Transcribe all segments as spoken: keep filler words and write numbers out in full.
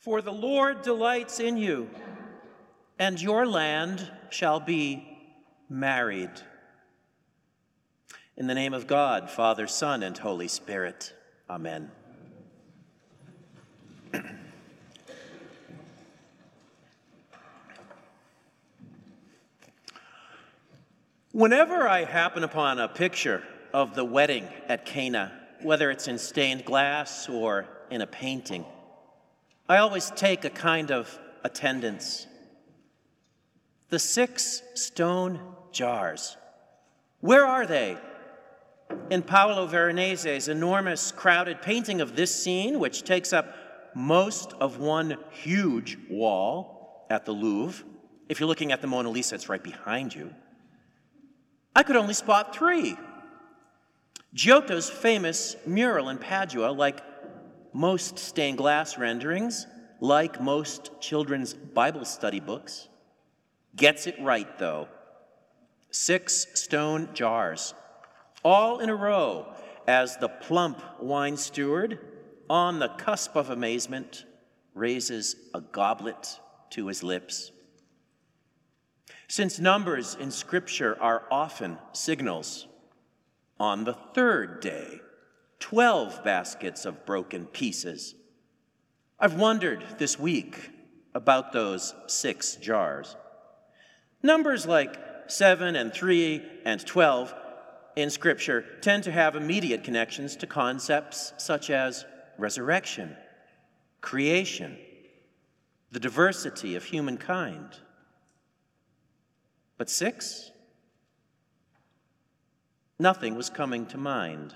For the Lord delights in you, and your land shall be married. In the name of God, Father, Son, and Holy Spirit. Amen. Whenever I happen upon a picture of the wedding at Cana, whether it's in stained glass or in a painting, I always take a kind of attendance. The six stone jars, where are they? In Paolo Veronese's enormous crowded painting of this scene, which takes up most of one huge wall at the Louvre, if you're looking at the Mona Lisa, it's right behind you, I could only spot three. Giotto's famous mural in Padua, like most stained glass renderings, like most children's Bible study books, gets it right, though. Six stone jars, all in a row, as the plump wine steward, on the cusp of amazement, raises a goblet to his lips. Since numbers in Scripture are often signals, on the third day, twelve baskets of broken pieces. I've wondered this week about those six jars. Numbers like seven and three and twelve in Scripture tend to have immediate connections to concepts such as resurrection, creation, the diversity of humankind. But six? Nothing was coming to mind.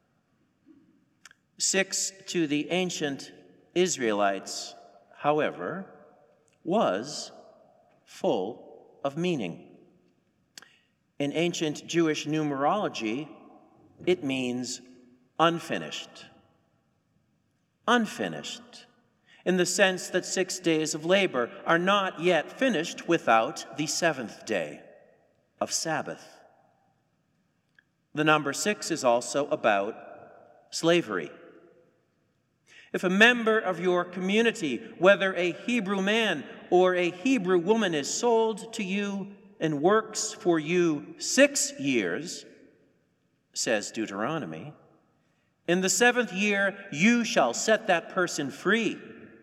Six to the ancient Israelites, however, was full of meaning. In ancient Jewish numerology, it means unfinished. Unfinished, in the sense that six days of labor are not yet finished without the seventh day of Sabbath. The number six is also about slavery. If a member of your community, whether a Hebrew man or a Hebrew woman, is sold to you and works for you six years, says Deuteronomy, in the seventh year you shall set that person free.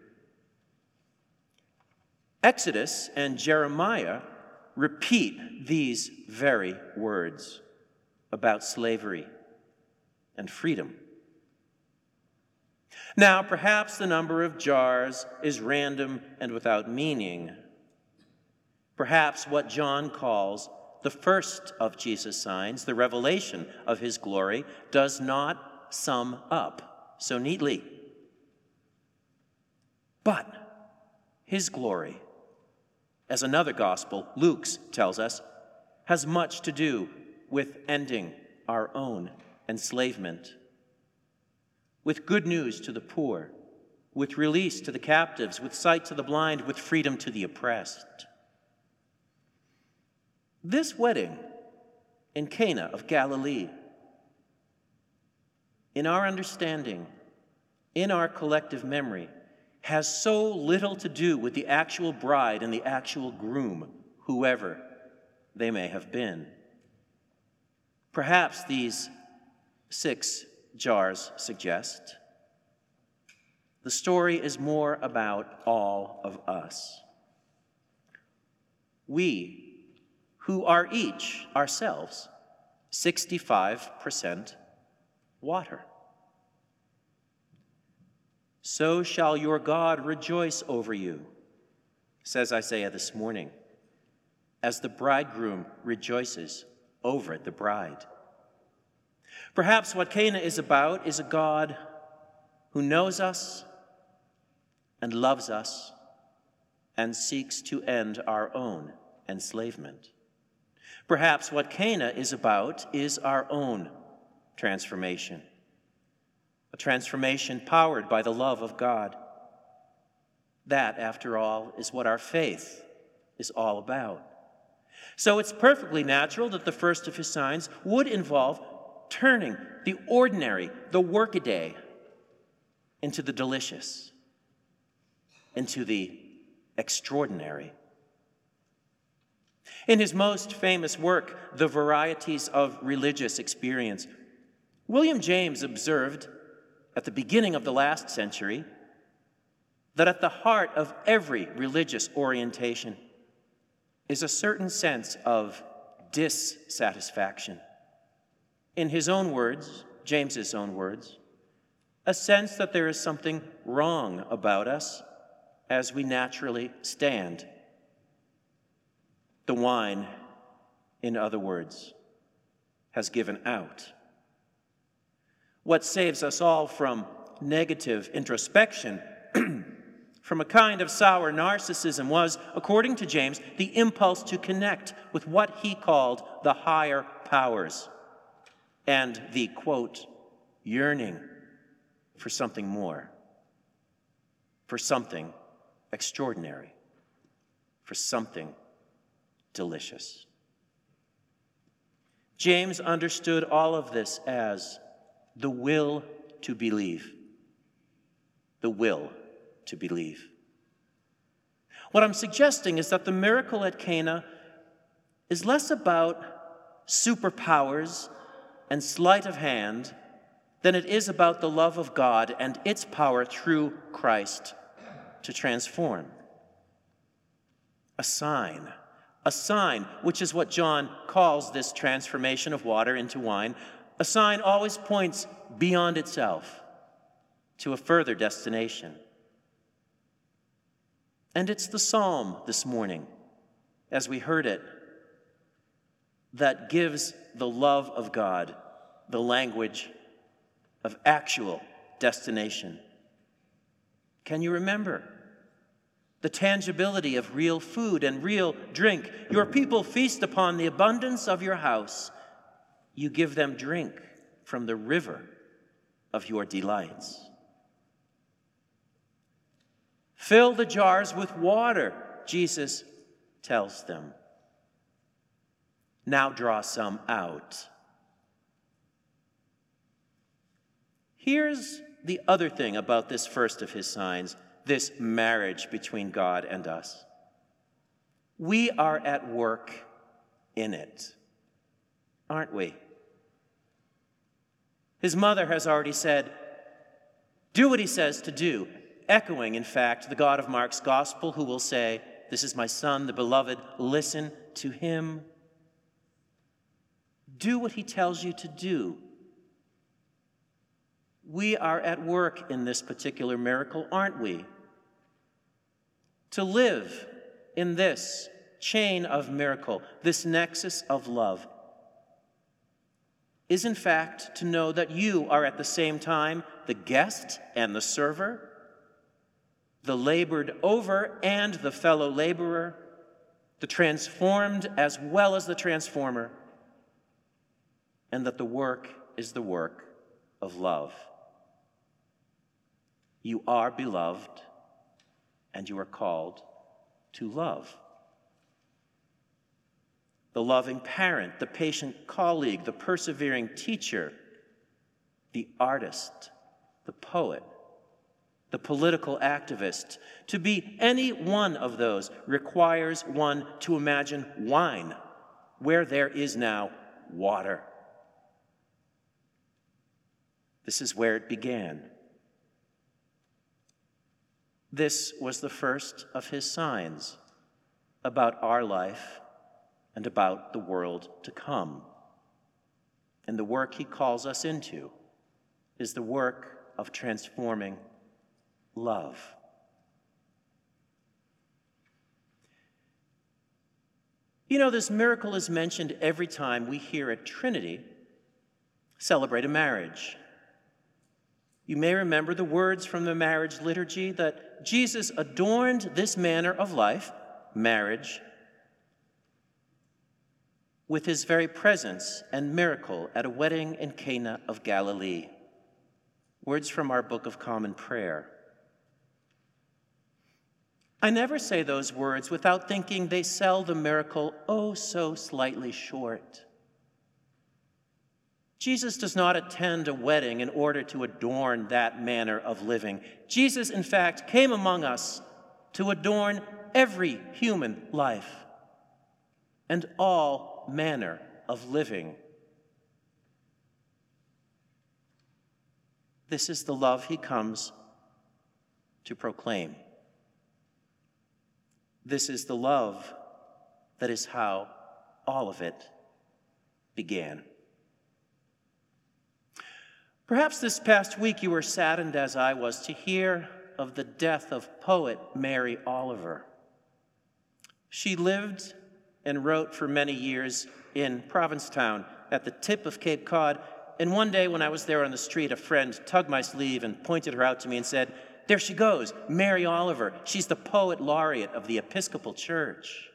Exodus and Jeremiah repeat these very words about slavery and freedom. Now, perhaps the number of jars is random and without meaning. Perhaps what John calls the first of Jesus' signs, the revelation of his glory, does not sum up so neatly. But his glory, as another gospel, Luke's, tells us, has much to do with ending our own enslavement, with good news to the poor, with release to the captives, with sight to the blind, with freedom to the oppressed. This wedding in Cana of Galilee, in our understanding, in our collective memory, has so little to do with the actual bride and the actual groom, whoever they may have been. Perhaps these six jars suggest the story is more about all of us. We, who are each ourselves sixty-five percent water. So shall your God rejoice over you, says Isaiah this morning, as the bridegroom rejoices over the bride. Perhaps what Cana is about is a God who knows us and loves us and seeks to end our own enslavement. Perhaps what Cana is about is our own transformation, a transformation powered by the love of God. That, after all, is what our faith is all about. So it's perfectly natural that the first of his signs would involve turning the ordinary, the workaday, into the delicious, into the extraordinary. In his most famous work, The Varieties of Religious Experience, William James observed at the beginning of the last century that at the heart of every religious orientation is a certain sense of dissatisfaction. In his own words, James's own words, a sense that there is something wrong about us as we naturally stand. The wine, in other words, has given out. What saves us all from negative introspection, from a kind of sour narcissism, was, according to James, the impulse to connect with what he called the higher powers and the, quote, yearning for something more, for something extraordinary, for something delicious. James understood all of this as the will to believe. The will to believe. What I'm suggesting is that the miracle at Cana is less about superpowers and sleight of hand than it is about the love of God and its power through Christ to transform. A sign, a sign, which is what John calls this transformation of water into wine. A sign always points beyond itself to a further destination. And it's the psalm this morning, as we heard it, that gives the love of God the language of actual destination. Can you remember the tangibility of real food and real drink? Your people feast upon the abundance of your house. You give them drink from the river of your delights. Fill the jars with water, Jesus tells them. Now draw some out. Here's the other thing about this first of his signs, this marriage between God and us. We are at work in it, aren't we? His mother has already said, do what he says to do, echoing, in fact, the God of Mark's gospel, who will say, this is my son, the beloved, listen to him. Do what he tells you to do. We are at work in this particular miracle, aren't we? To live in this chain of miracle, this nexus of love, is in fact to know that you are at the same time the guest and the server, the labored over and the fellow laborer, the transformed as well as the transformer, and that the work is the work of love. You are beloved, and you are called to love. The loving parent, the patient colleague, the persevering teacher, the artist, the poet, the political activist. To be any one of those requires one to imagine wine where there is now water. This is where it began. This was the first of his signs about our life and about the world to come. And the work he calls us into is the work of transforming love. You know, this miracle is mentioned every time we here at Trinity celebrate a marriage. You may remember the words from the marriage liturgy that Jesus adorned this manner of life, marriage, with his very presence and miracle at a wedding in Cana of Galilee. Words from our Book of Common Prayer. I never say those words without thinking they sell the miracle oh so slightly short. Jesus does not attend a wedding in order to adorn that manner of living. Jesus, in fact, came among us to adorn every human life and all manner of living. This is the love he comes to proclaim. This is the love that is how all of it began. Perhaps this past week you were saddened, as I was, to hear of the death of poet Mary Oliver. She lived and wrote for many years in Provincetown at the tip of Cape Cod, and one day when I was there on the street, a friend tugged my sleeve and pointed her out to me and said, "There she goes, Mary Oliver. She's the poet laureate of the Episcopal Church."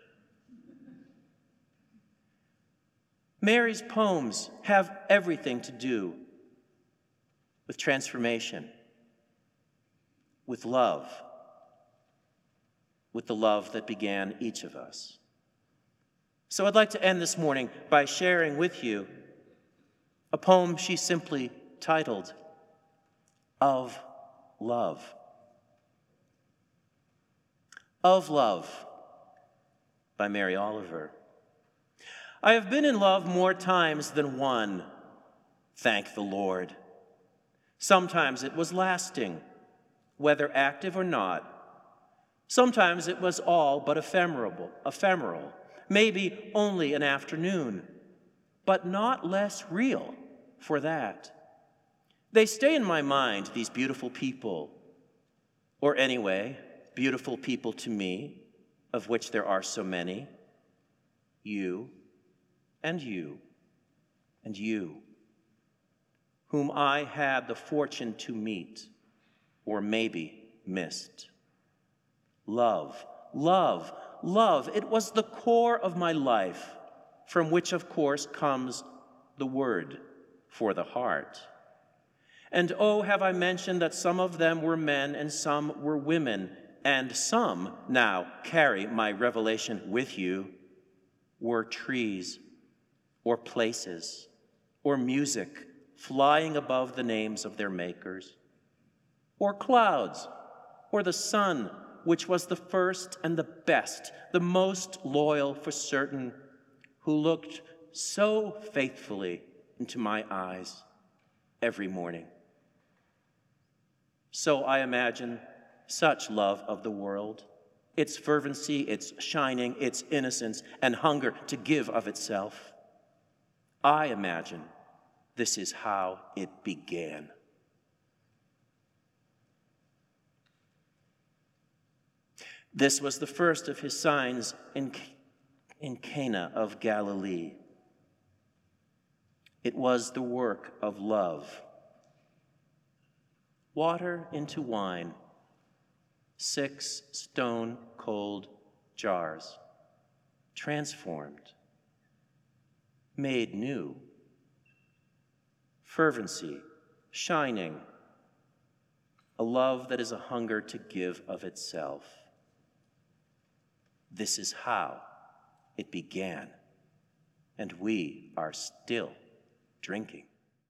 Mary's poems have everything to do with transformation, with love, with the love that began each of us. So I'd like to end this morning by sharing with you a poem she simply titled, Of Love. Of Love by Mary Oliver. I have been in love more times than one, thank the Lord. Sometimes it was lasting, whether active or not. Sometimes it was all but ephemeral, ephemeral, maybe only an afternoon, but not less real for that. They stay in my mind, these beautiful people, or anyway, beautiful people to me, of which there are so many, you and you and you, whom I had the fortune to meet, or maybe missed. Love, love, love, it was the core of my life, from which, of course, comes the word for the heart. And oh, have I mentioned that some of them were men and some were women, and some, now carry my revelation with you, were trees or places or music flying above the names of their makers, or clouds, or the sun, which was the first and the best, the most loyal for certain, who looked so faithfully into my eyes every morning. So I imagine such love of the world, its fervency, its shining, its innocence, and hunger to give of itself. I imagine this is how it began. This was the first of his signs in, in Cana of Galilee. It was the work of love. Water into wine, six stone-cold jars, transformed, made new. Fervency, shining, a love that is a hunger to give of itself. This is how it began, and we are still drinking.